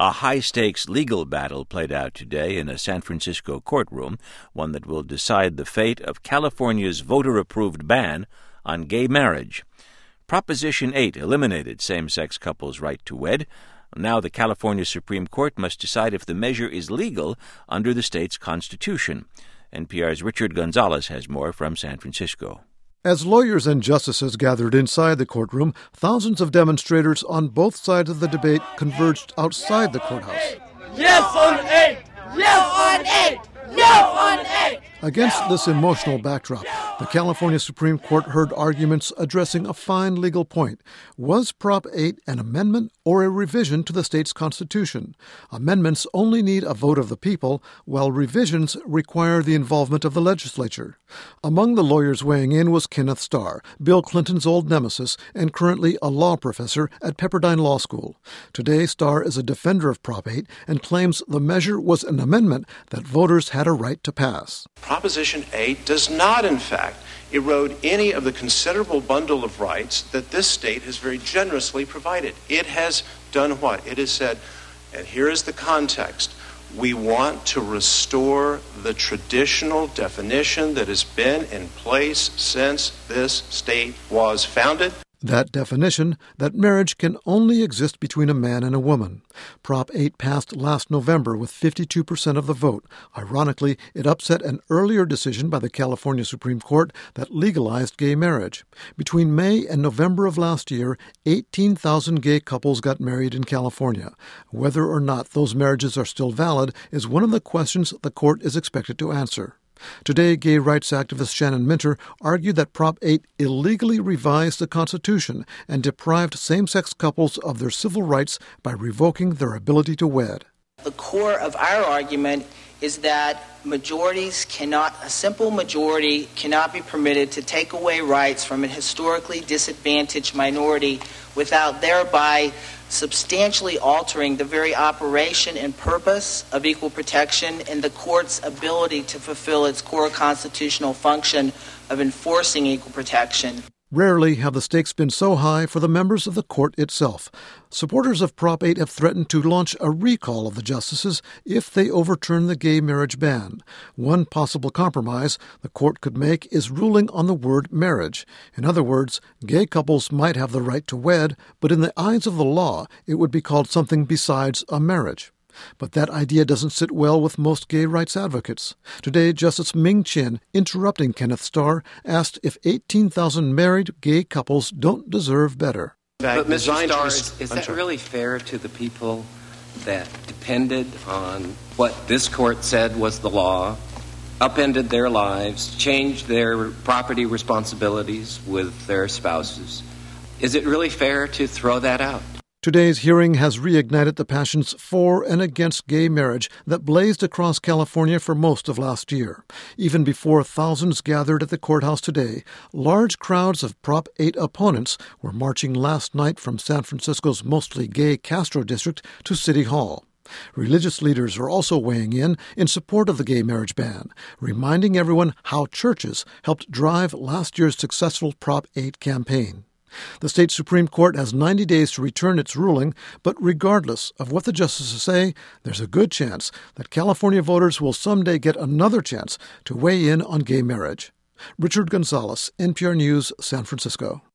A high-stakes legal battle played out today in a San Francisco courtroom, one that will decide the fate of California's voter-approved ban on gay marriage. Proposition 8 eliminated same-sex couples' right to wed. Now the California Supreme Court must decide if the measure is legal under the state's constitution. NPR's Richard Gonzalez has more from San Francisco. As lawyers and justices gathered inside the courtroom, thousands of demonstrators on both sides of the debate converged outside the courthouse. Yes on 8! Yes on 8! No on 8! Against this emotional backdrop, the California Supreme Court heard arguments addressing a fine legal point. Was Prop 8 an amendment or a revision to the state's constitution? Amendments only need a vote of the people, while revisions require the involvement of the legislature. Among the lawyers weighing in was Kenneth Starr, Bill Clinton's old nemesis and currently a law professor at Pepperdine Law School. Today, Starr is a defender of Prop 8 and claims the measure was an amendment that voters had a right to pass. Proposition 8 does not, in fact, erode any of the considerable bundle of rights that this state has very generously provided. It has done what? It has said, and here is the context, we want to restore the traditional definition that has been in place since this state was founded. That definition, that marriage can only exist between a man and a woman. Prop 8 passed last November with 52% of the vote. Ironically, it upset an earlier decision by the California Supreme Court that legalized gay marriage. Between May and November of last year, 18,000 gay couples got married in California. Whether or not those marriages are still valid is one of the questions the court is expected to answer. Today, gay rights activist Shannon Minter argued that Prop 8 illegally revised the Constitution and deprived same-sex couples of their civil rights by revoking their ability to wed. The core of our argument is that a simple majority cannot be permitted to take away rights from a historically disadvantaged minority without thereby substantially altering the very operation and purpose of equal protection and the court's ability to fulfill its core constitutional function of enforcing equal protection. Rarely have the stakes been so high for the members of the court itself. Supporters of Prop 8 have threatened to launch a recall of the justices if they overturn the gay marriage ban. One possible compromise the court could make is ruling on the word marriage. In other words, gay couples might have the right to wed, but in the eyes of the law, it would be called something besides a marriage. But that idea doesn't sit well with most gay rights advocates. Today, Justice Ming Chin, interrupting Kenneth Starr, asked if 18,000 married gay couples don't deserve better. But Mr. Starr, is that really fair to the people that depended on what this court said was the law, upended their lives, changed their property responsibilities with their spouses? Is it really fair to throw that out? Today's hearing has reignited the passions for and against gay marriage that blazed across California for most of last year. Even before thousands gathered at the courthouse today, large crowds of Prop 8 opponents were marching last night from San Francisco's mostly gay Castro district to City Hall. Religious leaders are also weighing in support of the gay marriage ban, reminding everyone how churches helped drive last year's successful Prop 8 campaign. The state Supreme Court has 90 days to return its ruling, but regardless of what the justices say, there's a good chance that California voters will someday get another chance to weigh in on gay marriage. Richard Gonzalez, NPR News, San Francisco.